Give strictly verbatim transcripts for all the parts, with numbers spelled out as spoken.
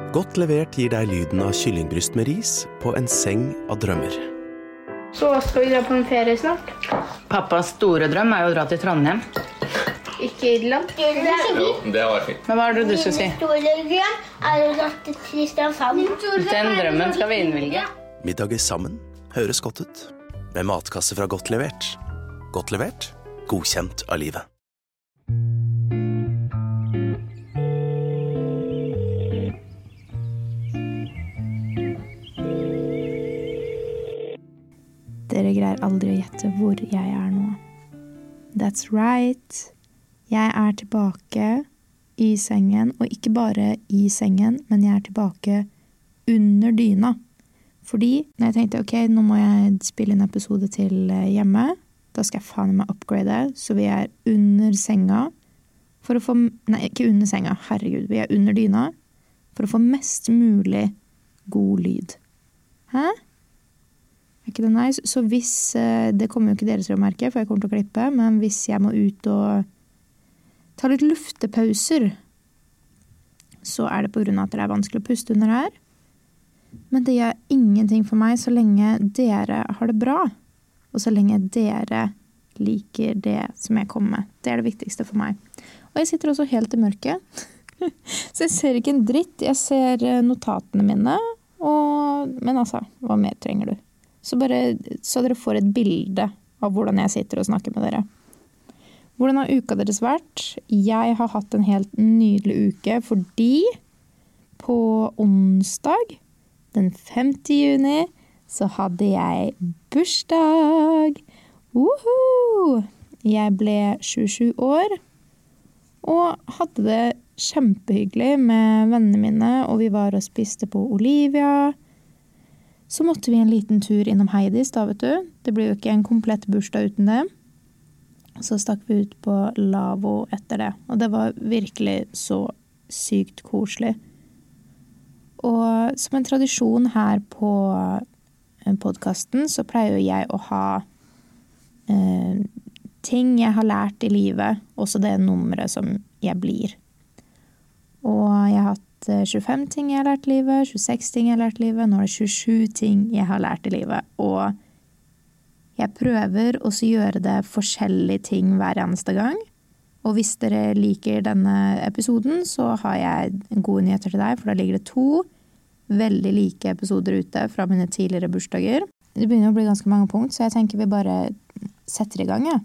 Godt levert gir deg lyden av kyllingbryst med ris på en seng av drømmer. Så skal vi dra på en ferie snart. Pappas store drøm er jo å dra til Trondheim. Ikke Irland. Jo, det var fint. Men hva er det du skulle si? Store drøm er å dra til Kristiansand. Den drømmen skal vi innvilge. Middager sammen høres godt ut. Med matkasse fra Godt levert. Godt levert, godkjent av livet. Dere greier aldri å gjette hvor jeg er nå. That's right. Jeg er tilbake i sengen, og ikke bare i sengen, men jeg er tilbake under dyna. Fordi når jeg tenkte, ok, nå må jeg spille en episode til hjemme, da skal jeg faen meg upgrade, så vi er under senga, for å få, nei, ikke under senga, herregud, vi er under dyna, for å få mest mulig god lyd. Hæ? Er ikke det nice? Så hvis, det kommer jo ikke dere til å merke, for jeg kommer til å klippe, men hvis jeg må ut og ta litt luftepauser, så er det på grunn av at det er vanskelig å puste under her. Men det gjør ingenting for meg så lenge dere har det bra, og så lenge dere liker det som jeg kommer med. Det er det viktigste for meg. Og jeg sitter også helt i mørket, så jeg ser ikke en dritt. Jeg ser notatene mine, og, men altså, hva mer trenger du? Så bare så dere får et bilde av hvordan jeg sitter og snakker med dere. Hvordan har uka deres vært? Jeg har hatt en helt nydelig uke, fordi på onsdag, den femte juni, så hadde jeg bursdag. Woohoo! Jeg ble tjuesju år, og hadde det kjempehyggelig med vennene mine, og vi var og spiste på Olivia. Så måtte vi en liten tur innom Heidis, da vet du. Det blir jo ikke en komplett bursdag uten det. Så stakk vi ut på Lavo etter det. Og det var virkelig så sykt koselig. Og som en tradisjon her på podcasten, så pleier jeg å ha eh, ting jeg har lært i livet, også det nummeret som jeg blir. Og jeg har hatt tjuefem ting jeg har lært i livet, tjueseks ting jeg har lært i livet, nå er det tjuesju ting jeg har lært i livet. Og jeg prøver også å gjøre det forskjellige ting hver eneste gang. Og hvis dere liker denne episoden, så har jeg gode nyheter til deg, for da ligger det to veldig like episoder ute fra mine tidligere bursdager. Det begynner å bli ganske mange punkt, så jeg tenker vi bare setter i gang, ja.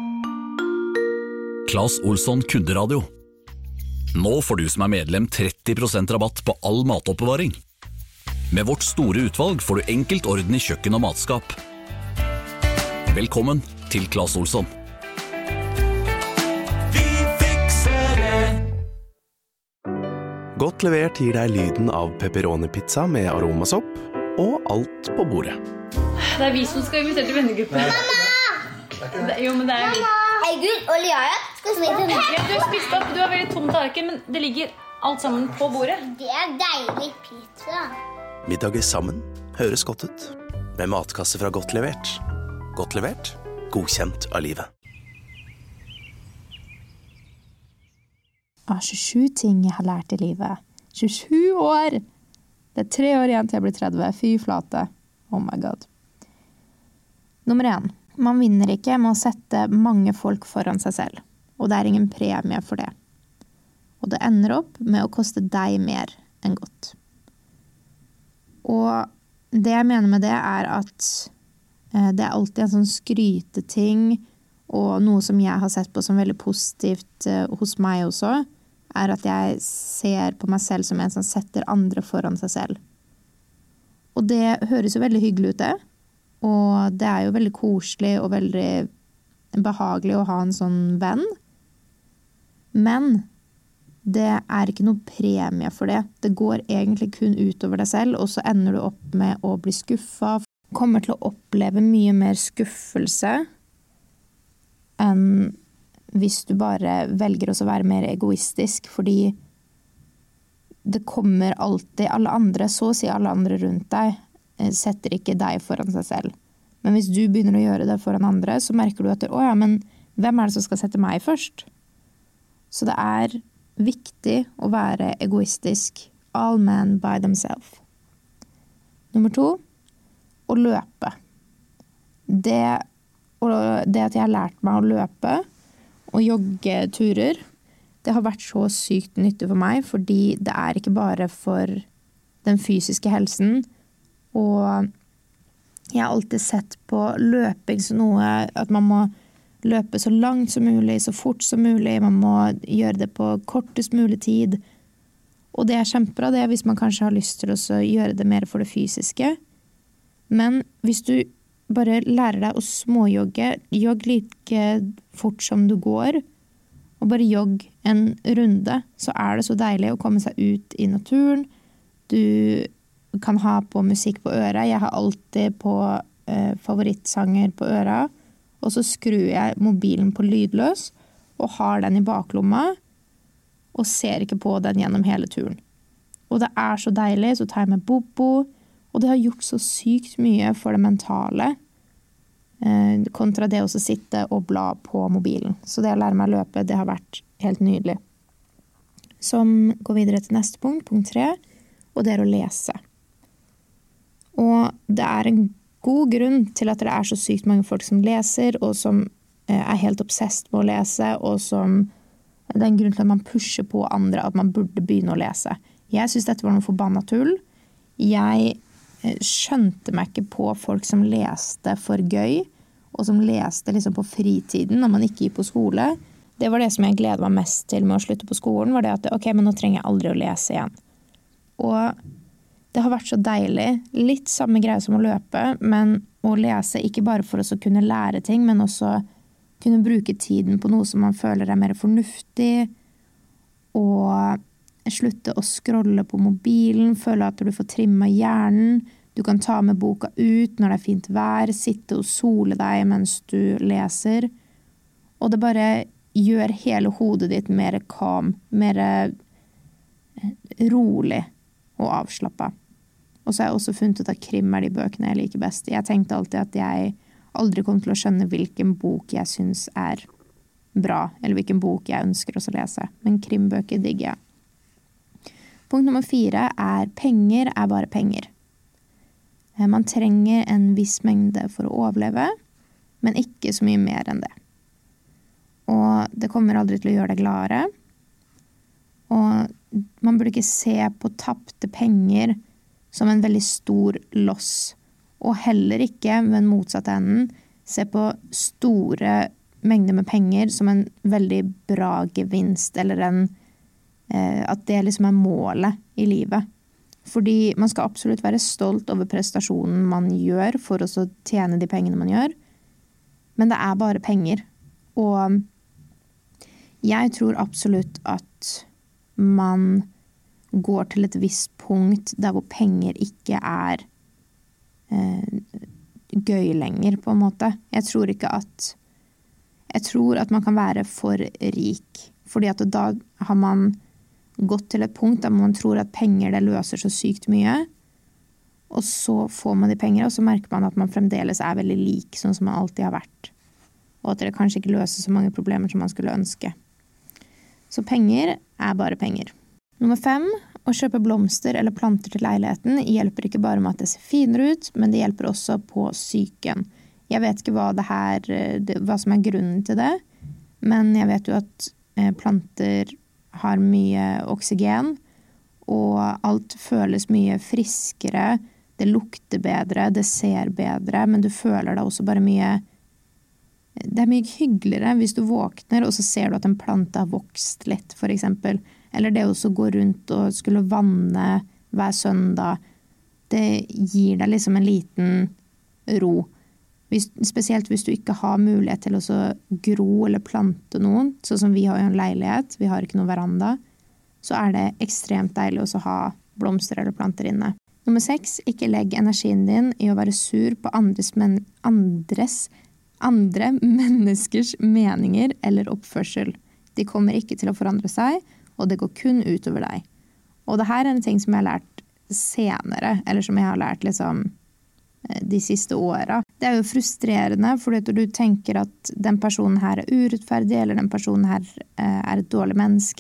Claes Olsson Kunderadio. Nå får du som er medlem tretti prosent rabatt på all matoppbevaring. Med vårt store utvalg får du enkelt orden i kjøkken og matskap. Velkommen til Claes Olsson. Vi fikser det! Godt levert gir deg lyden av pepperoni-pizza med aromasopp og alt på bordet. Det er vi som skal invitere til vennegruppen. Mamma! Det, jo, men det er vi. August og Liara skal smide den. Ja, du har spist opp, du har veldig tom tallerken, men det ligger alt sammen på bordet. Det er deilig pizza. Middager sammen høres godt ut. Med matkasse fra Godt levert. Godt levert, godkjent av livet. Ah, tjuesju ting jeg har lært i livet. tjuesju år! Det er tre år igjen til jeg blir tretti. Fy flate. Oh my god. Nummer én. Man vinner ikke med å sette mange folk foran seg selv, og det er ingen premie for det. Og det ender opp med å koste deg mer enn godt. Og det jeg mener med det er at eh, det er alltid en sånn skryteting, og noe som jeg har sett på som veldig positivt eh, hos meg også, er at jeg ser på meg selv som en som setter andre foran seg selv. Og det høres jo veldig hyggelig ut det, og det er jo veldig koselig og veldig behagelig å ha en sånn venn. Men det er ikke noe premie for det. Det går egentlig kun utover deg selv, og så ender du opp med å bli skuffet. Kommer til å oppleve mye mer skuffelse enn hvis du bare velger å være mer egoistisk, fordi det kommer alltid, alle andre, så å si alle andre rundt deg, setter ikke deg foran seg selv. Men hvis du begynner å gjøre det foran andre, så merker du at, å ja, men hvem er det som skal sette meg først? Så det er viktig å være egoistisk all men by themselves. Nummer to, å løpe. Det, det at jeg har lært meg å løpe og joggeturer, det har vært så sykt nyttig for meg, fordi det er ikke bare for den fysiske helsen, og jeg har alltid sett på løping som noe at man må løpe så langt som mulig, så fort som mulig, man må gjøre det på kortest mulig tid, og det er kjempebra det hvis man kanskje har lyst til å gjøre det mer for det fysiske, men hvis du bare lærer deg å småjogge, jogg like fort som du går, og bare jogg en runde, så er det så deilig å komme seg ut i naturen. Du kan ha på musikk på øret. Jeg har alltid på eh, favorittsanger på øret, og så skrur jeg mobilen på lydløs, og har den i baklomma, og ser ikke på den gjennom hele turen. Og det er så deilig, så tar jeg med Bobo, og det har gjort så sykt mye for det mentale, eh, kontra det å sitte og bla på mobilen. Så det å lære meg å løpe, det har vært helt nydelig. Som går videre til neste punkt, punkt tre, og det er å lese. Og det er en god grunn til at det er så sykt mange folk som leser, og som eh, er helt obsessed med å lese, og som det er en grunn til at man pusher på andre at man burde begynne å lese. Jeg synes dette var noe forbannet tull. Jeg skjønte meg ikke på folk som leste for gøy, og som leste liksom på fritiden når man ikke gikk på skole. Det var det som jeg gledet meg mest til med å slutte på skolen, var det at ok, men nå trenger jeg aldri å lese igjen. Og det har vært så deilig. Litt samme greie som å løpe, men å lese ikke bare for å kunne lære ting, men også kunne bruke tiden på noe som man føler er mer fornuftig, og slutte å scrolle på mobilen, føle at du får trimmet hjernen, du kan ta med boka ut når det er fint vær, sitte og sole deg mens du leser, og det bare gjør hele hodet ditt mer calm, mer rolig og avslappet. Og så har jeg også funnet ut at krim er de bøkene jeg liker best. Jeg tenkte alltid at jeg aldri kom til å skjønne hvilken bok jeg synes er bra, eller hvilken bok jeg ønsker å lese. Men krimbøker digger jeg. Punkt nummer fire er penger er bare penger. Man trenger en viss mengde for å overleve, men ikke så mye mer enn det. Og det kommer aldri til å gjøre deg gladere. Og man burde ikke se på tappte penger som en veldig stor loss, og heller ikke, ved motsatt enden, se på store mengder med penger som en veldig bra gevinst, eller en, eh, at det liksom er målet i livet. Fordi man skal absolutt være stolt over prestasjonen man gjør for å tjene de pengene man gjør, men det er bare penger. Og jeg tror absolutt at man går til et visst punkt der hvor penger ikke er eh, gøy lenger, på en måte. Jeg tror ikke at jeg tror at man kan være for rik, fordi at da har man gått til et punkt der man tror at penger det løser så sykt mye, og så får man de penger, og så merker man at man fremdeles er veldig lik, sånn som man alltid har vært, og at det kanskje ikke løser så mange problemer som man skulle ønske. Så penger er bare penger. Nummer fem, å kjøpe blomster eller planter til leiligheten hjelper ikke bare med at det ser finere ut, men det hjelper også på psyken. Jeg vet ikke hva, det her, hva som er grunnen til det, men jeg vet jo at planter har mye oksygen, og alt føles mye friskere, det lukter bedre, det ser bedre, men du føler deg også bare mye, det er mye hyggeligere hvis du våkner, og så ser du at en plante har vokst litt, for eksempel. Eller det å gå rundt og skulle vanne hver søndag, det gir deg liksom en liten ro. Hvis, spesielt hvis du ikke har mulighet til å gro eller plante noen, sånn som vi har jo en leilighet, vi har ikke noen veranda, så er det ekstremt deilig å ha blomster eller planter inne. Nummer seks, ikke legg energien din i å være sur på andres, men, andres, andre menneskers meninger eller oppførsel. De kommer ikke til å forandre seg, og det går kun utover deg. Og det her er en ting som jeg har lært senere, eller som jeg har lært liksom de siste årene. Det er jo frustrerende, fordi at du tenker at den personen her er urettferdig, eller den personen her er et dårlig menneske.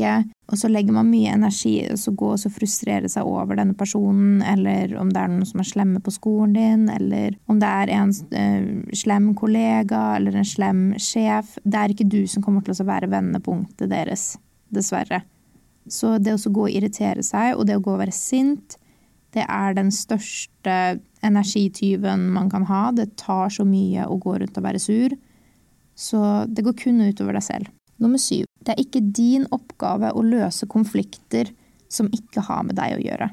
Og så legger man mye energi og så gå og så frustrere seg over denne personen, eller om det er noen som er slemme på skolen din, eller om det er en uh, slem kollega, eller en slem sjef. Det er ikke du som kommer til å være vendepunktet deres, dessverre. Så det å gå og irritere seg, og det å gå og være sint, det er den største energityven man kan ha. Det tar så mye å gå rundt og være sur, så det går kun utover deg selv. Nummer syv. Det er ikke din oppgave å løse konflikter som ikke har med deg å gjøre.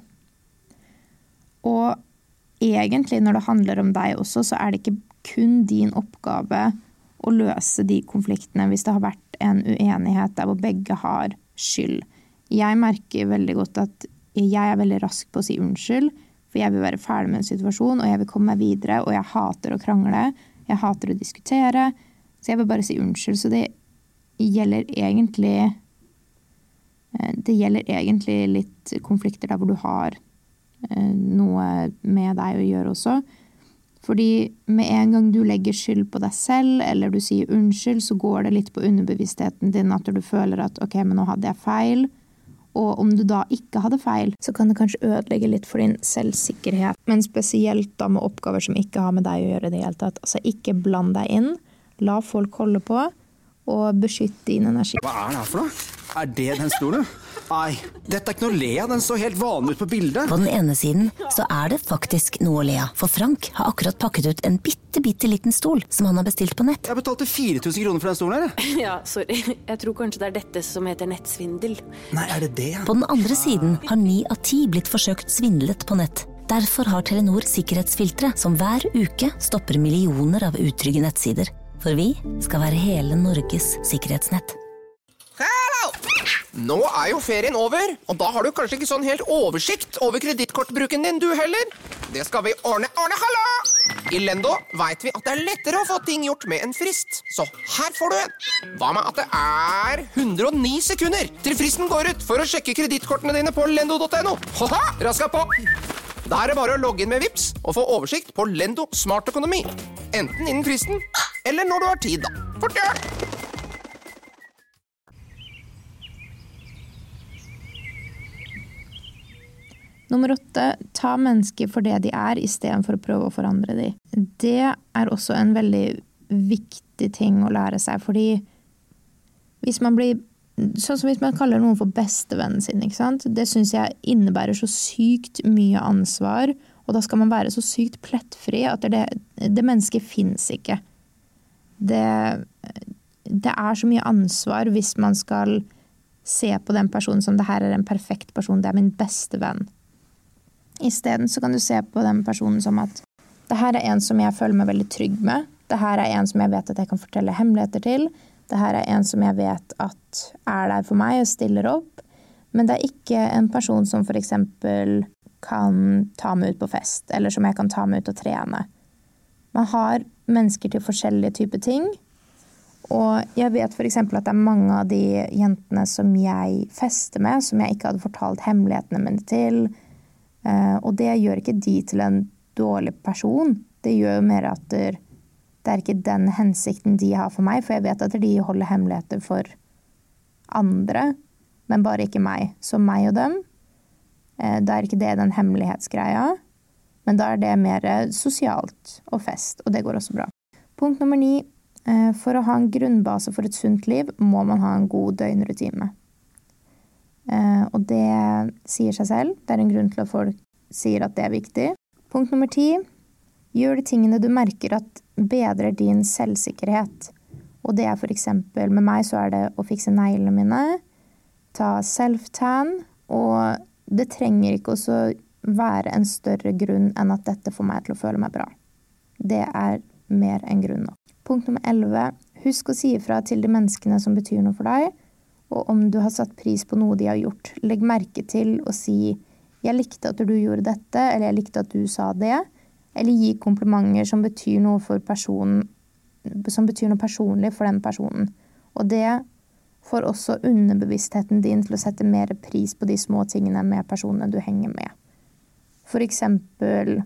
Og egentlig når det handler om deg også, så er det ikke kun din oppgave å løse de konfliktene hvis det har vært en uenighet der hvor begge har skyld. Jeg merker veldig godt at jeg er veldig rask på å si unnskyld, for jeg vil være ferdig med en situasjon, og jeg vil komme meg videre, og jeg hater å krangle, jeg hater å diskutere, så jeg vil bare si unnskyld. Så det gjelder egentlig det gjelder egentlig litt konflikter der hvor du har noe med deg å gjøre også. Fordi med en gang du legger skyld på deg selv, eller du sier unnskyld, så går det litt på underbevisstheten din at du føler at ok, men nå hadde jeg feil. Og om du da ikke hadde feil, så kan det kanskje ødelegge litt for din selvsikkerhet. Men spesielt da med oppgaver som ikke har med deg å gjøre det helt tatt. Altså ikke bland deg inn, la folk holde på, og beskytt din energi. Hva er det her for noe? Er det den stolen? Nei, dette er ikke noe å le av, den så helt vanlig ut på bildet. På den ene siden så er det faktisk noe å le av, for Frank har akkurat pakket ut en bitte, bitte liten stol som han har bestilt på nett. Jeg betalte fire tusen kroner for den stolen her. Ja, sorry. Jeg tror kanskje det er dette som heter nettsvindel. Nei, er det det? På den andre siden har ni av ti blitt forsøkt svindlet på nett. Derfor har Telenor sikkerhetsfiltre som hver uke stopper millioner av utrygge nettsider. For vi skal være hele Norges sikkerhetsnett. Hallo! Nå er jo ferien over, og da har du kanskje ikke sånn helt oversikt over kredittkortbruken din, du heller. Det skal vi ordne. Ordne, hallo! I Lendo vet vi at det er lettere å få ting gjort med en frist. Så her får du en. Hva med at det er hundre og ni sekunder til fristen går ut for å sjekke kredittkortene dine på lendo punktum no? Haha, raska på! Da er det bare å logge inn med Vips og få oversikt på Lendo Smart Økonomi. Enten innen fristen, eller når du har tid, da. Fort gjør! Nummer åtte, ta mennesker for det de er, i stedet for å prøve å forandre de. Det er også en veldig viktig ting å lære seg, fordi hvis man blir, sånn som hvis man kaller noen for bestevennen sin, ikke sant? Det synes jeg innebærer så sykt mye ansvar, og da skal man være så sykt plettfri at det, det mennesket finnes ikke. Det, det er så mye ansvar hvis man skal se på den personen som det her er en perfekt person, det er min beste venn. I stedet så kan du se på den personen som at det her er en som jeg føler meg veldig trygg med, det her er en som jeg vet at jeg kan fortelle hemmeligheter til, det her er en som jeg vet at er der for meg og stiller opp, men det er ikke en person som for eksempel kan ta meg ut på fest, eller som jeg kan ta meg ut og trene. Man har mennesker til forskjellige typer ting, og jeg vet for eksempel at det er mange av de jentene som jeg fester med, som jeg ikke hadde fortalt hemmelighetene mine til, og det gjør ikke de til en dårlig person. Det gjør jo mer at det er ikke den hensikten de har for meg, for jeg vet at de holder hemmeligheter for andre, men bare ikke meg. Så meg og dem, da er ikke det den hemmelighetsgreia, men da er det mer sosialt og fest, og det går også bra. Punkt nummer ni, for å ha en grunnbase for et sunt liv, må man ha en god døgnrutine. Og det sier seg selv, det er en grunn til at folk sier at det er viktig. Punkt nummer ti, gjør de tingene du merker at bedrer din selvsikkerhet. Og det er for eksempel, med meg så er det å fikse neglene mine, ta self-tan, og det trenger ikke også være en større grunn enn at dette får meg til å føle meg bra. Det er mer enn grunn nok. Punkt nummer elleve, husk å si ifra til de menneskene som betyr noe for deg, og om du har satt pris på noe de har gjort. Legg merke til å si, jeg likte at du gjorde dette, eller jeg likte at du sa det, eller gi komplimenter som betyr noe for personen, som betyr noe personlig for den personen. Og det får også underbevisstheten din til å sette mer pris på de små tingene med personene du henger med. For eksempel,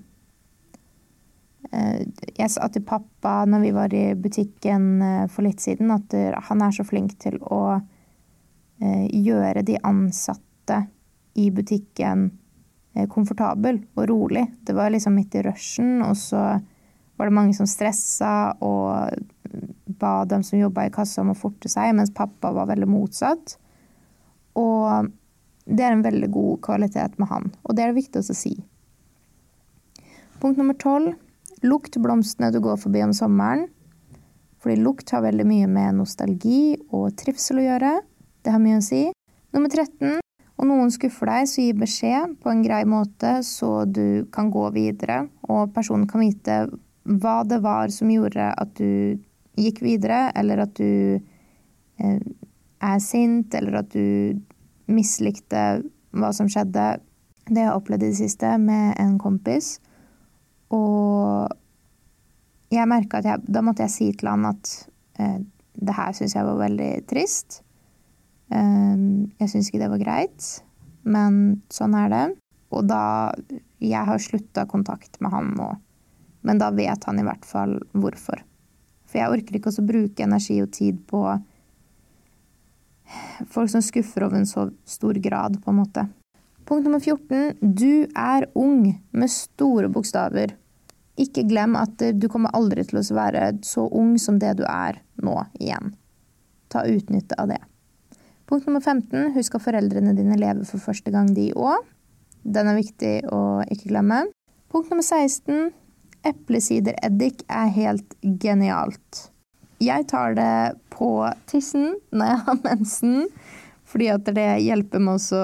jeg sa til pappa når vi var i butikken for litt siden, at han er så flink til å eh, gjøre de ansatte i butikken eh, komfortabel og rolig. Det var liksom midt i rushen, og så var det mange som stresset og ba dem som jobbet i kassa om å forte seg, mens pappa var veldig motsatt. Og det er en veldig god kvalitet med han, og det er det viktig å si. Punkt nummer tolv. Lukt blomstene du går forbi om sommeren. Fordi lukt har veldig mye med nostalgi og trivsel å gjøre. Det har mye å si. Nummer tretten. Om noen skuffer deg, så gi beskjed på en grei måte, så du kan gå videre, og personen kan vite hva det var som gjorde at du gikk videre, eller at du eh, er sint, eller at du mislikte hva som skjedde. Det har jeg opplevd i det siste med en kompis, og jeg merket at jeg, da måtte jeg si til han at eh, det her synes jeg var veldig trist. Eh, jeg synes ikke det var greit, men sånn er det. Og da, jeg har sluttet kontakt med han nå, men da vet han i hvert fall hvorfor. For jeg orker ikke også bruke energi og tid på folk som skuffer over en så stor grad, på en måte. Punkt nummer fjorten. Du er ung med store bokstaver. Ikke glem at du kommer aldri til å være så ung som det du er nå igjen. Ta utnytte av det. Punkt nummer femten. Husk at foreldrene dine lever for første gang de også. Den er viktig å ikke glemme. Punkt nummer seksten. Eplesidereddik er helt genialt. Jeg tar det på tissen når jeg har mensen, fordi at det hjelper med å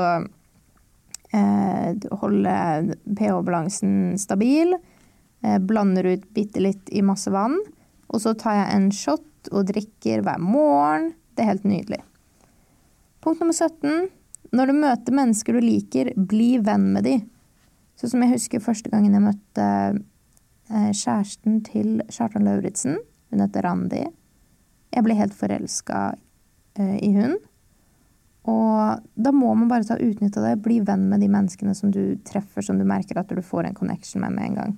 eh, holde pH-balansen stabil, eh, blander ut bitte litt i masse vann, og så tar jeg en shot og drikker hver morgen. Det er helt nydelig. Punkt nummer sytten. Når du møter mennesker du liker, bli venn med de. Så som jeg husker første gangen jeg møtte eh, kjæresten til Kjartan Lauritsen, hun heter Randi. Jeg ble helt forelsket eh, i hun. Og da må man bare ta utnytt av det, bli venn med de menneskene som du treffer, som du merker at du får en connection med med en gang.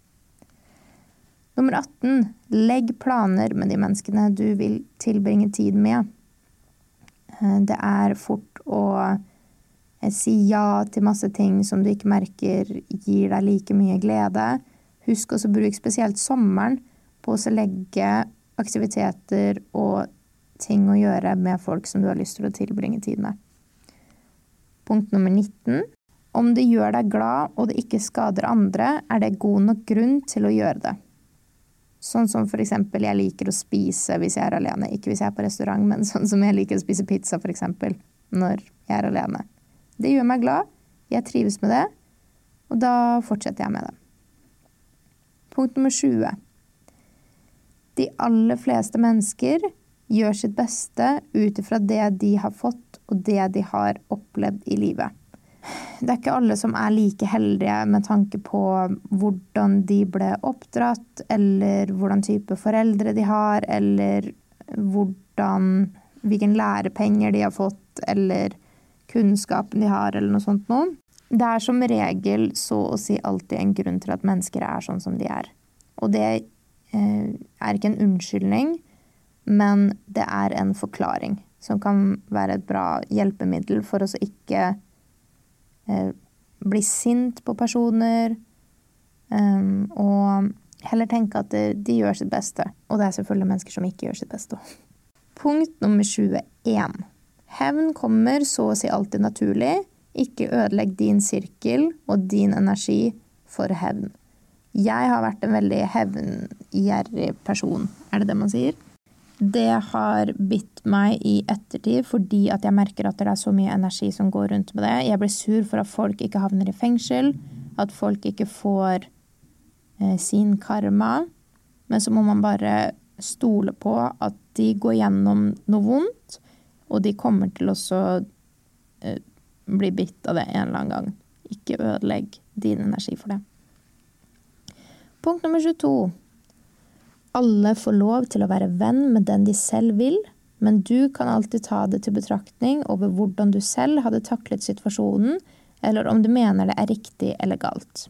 Nummer atten. Legg planer med de menneskene du vil tilbringe tid med. Eh, det er fort å eh, si ja til masse ting som du ikke merker gir deg like mye glede. Husk også å bruke spesielt sommeren på å legge aktiviteter og ting å gjøre med folk som du har lyst til å tilbringe tid med. Punkt nummer nitten. Om det gjør deg glad og det ikke skader andre, er det god nok grunn til å gjøre det. Sånn som for eksempel jeg liker å spise hvis jeg er alene. Ikke hvis jeg er på restaurant, men sånn som jeg liker å spise pizza for eksempel når jeg er alene. Det gjør meg glad, jeg trives med det, og da fortsetter jeg med det. Punkt nummer tjue. De aller fleste mennesker gjør sitt beste ut fra det de har fått og det de har opplevd i livet. Det er ikke alle som er like heldige med tanke på hvordan de ble oppdratt, eller hvordan type foreldre de har, eller hvordan, hvilken lærepenger de har fått, eller kunnskapen de har, eller noe sånt noe. Det er som regel så å si alltid en grunn til at mennesker er sånn som de er. Og det er ikke en unnskyldning, men det er en forklaring som kan være et bra hjelpemiddel for oss å ikke eh, bli sint på personer, um, og heller tenke at de, de gjør sitt beste. Og det er selvfølgelig mennesker som ikke gjør sitt beste. Punkt nummer tjueen. Hevn kommer så å si alltid naturlig. Ikke ødelegg din sirkel og din energi for hevn. Jeg har vært en veldig hevngjerrig person, er det det man sier? Det har bitt meg i ettertid, fordi at jeg merker at det er så mye energi som går rundt med det. Jeg blir sur for at folk ikke havner i fengsel, at folk ikke får eh, sin karma. Men så må man bare stole på at de går gjennom noe vondt, og de kommer til å eh, bli bitt av det en eller annen gang. Ikke ødelegg din energi for det. Punkt nummer tjueto. Alle får lov til å være venn med den de selv vil, men du kan alltid ta det til betraktning over hvordan du selv hadde taklet situasjonen, eller om du mener det er riktig eller galt.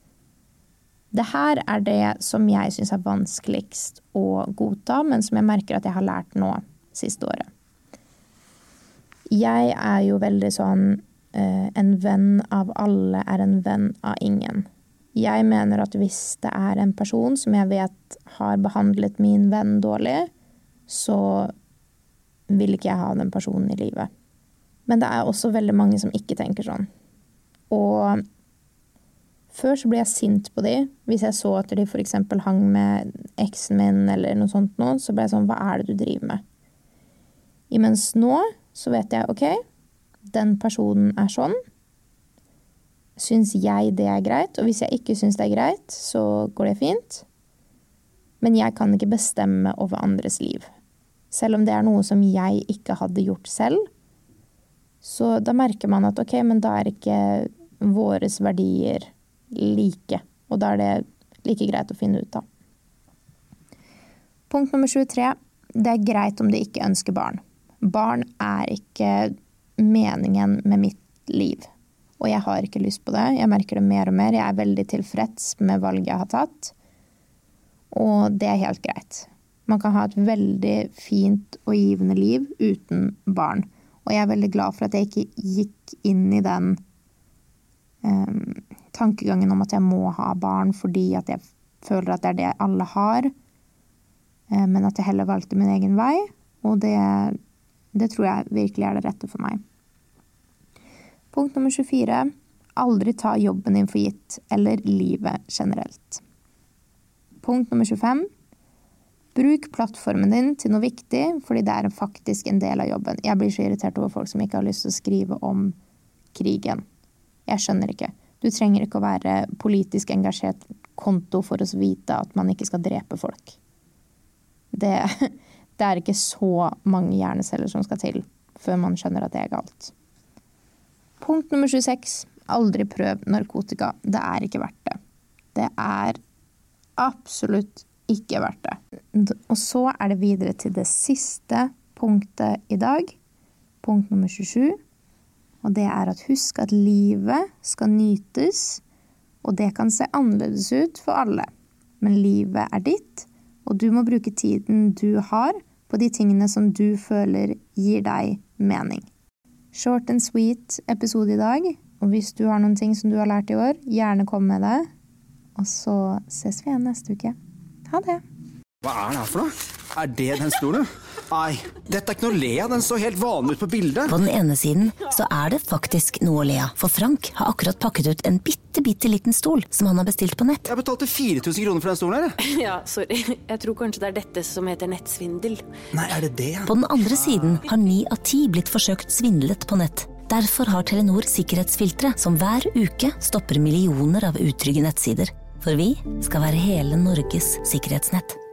Det her er det som jeg synes er vanskeligst å godta, men som jeg merker at jeg har lært nå siste året. Jeg er jo veldig sånn, eh, en venn av alle er en venn av ingen. Jeg mener at hvis det er en person som jeg vet har behandlet min venn dårlig, så vil ikke jeg ha den personen i livet. Men det er også veldig mange som ikke tenker sånn. Og før så ble jeg sint på de. Hvis jeg så at de for eksempel hang med eksen min eller noe sånt nå, så ble jeg sånn, hva er det du driver med? Imens nå så vet jeg, ok, den personen er sånn. Syns jeg det er greit? Og hvis jeg ikke syns det er greit, så går det fint. Men jeg kan ikke bestemme over andres liv. Selv om det er noe som jeg ikke hadde gjort selv, så da merker man at ok, men da er ikke våres verdier like, og da er det like greit å finne ut av. Punkt nummer tjuetre, det er greit om de ikke ønsker barn. Barn er ikke meningen med mitt liv, og jeg har ikke lyst på det. Jeg merker det mer og mer, jeg er veldig tilfreds med valget jeg har tatt, og det er helt greit. Man kan ha et veldig fint og givende liv uten barn. Og jeg er veldig glad for at jeg ikke gikk inn i den um, tankegangen om at jeg må ha barn fordi at jeg føler at det er det alle har. Um, men at jeg heller valgte min egen vei. Og det, det tror jeg virkelig er det rette for meg. Punkt nummer tjuefire. Aldri ta jobben din for gitt, eller livet generelt. Punkt nummer tjuefem. Bruk plattformen din til noe viktig, fordi det er faktisk en del av jobben. Jeg blir så irritert over folk som ikke har lyst til å skrive om krigen. Jeg skjønner ikke. Du trenger ikke å være politisk engasjert konto for å vite at man ikke skal drepe folk. Det, det er ikke så mange hjerneceller som skal til før man skjønner at det er galt. Punkt nummer tjueseks. Aldri prøv narkotika. Det er ikke verdt det. Det er absolutt ikke verdt det. Og så er det videre til det siste punktet i dag. Punkt nummer tjuesju. Og det er at husk at livet skal nytes, og det kan se annerledes ut for alle. Men livet er ditt, og du må bruke tiden du har på de tingene som du føler gir deg mening. Short and sweet episode i dag, og hvis du har noen ting som du har lært i år, gjerne kom med det. Og så ses vi igjen neste uke. Ha det. Hva er det her for noe? Er det den stolen? Nei, dette er ikke noe å le av, den så helt vanlig ut på bildet. På den ene siden så er det faktisk noe å le av, for Frank har akkurat pakket ut en bitte, bitte liten stol som han har bestilt på nett. Jeg betalte fire tusen kroner for den stolen her. Ja, sorry. Jeg tror kanskje det er dette som heter nettsvindel. Nei, er det det? På den andre siden har ni av ti blitt forsøkt svindlet på nett. Derfor har Telenor sikkerhetsfiltre som hver uke stopper millioner av utrygge nettsider. For vi skal være hele Norges sikkerhetsnett.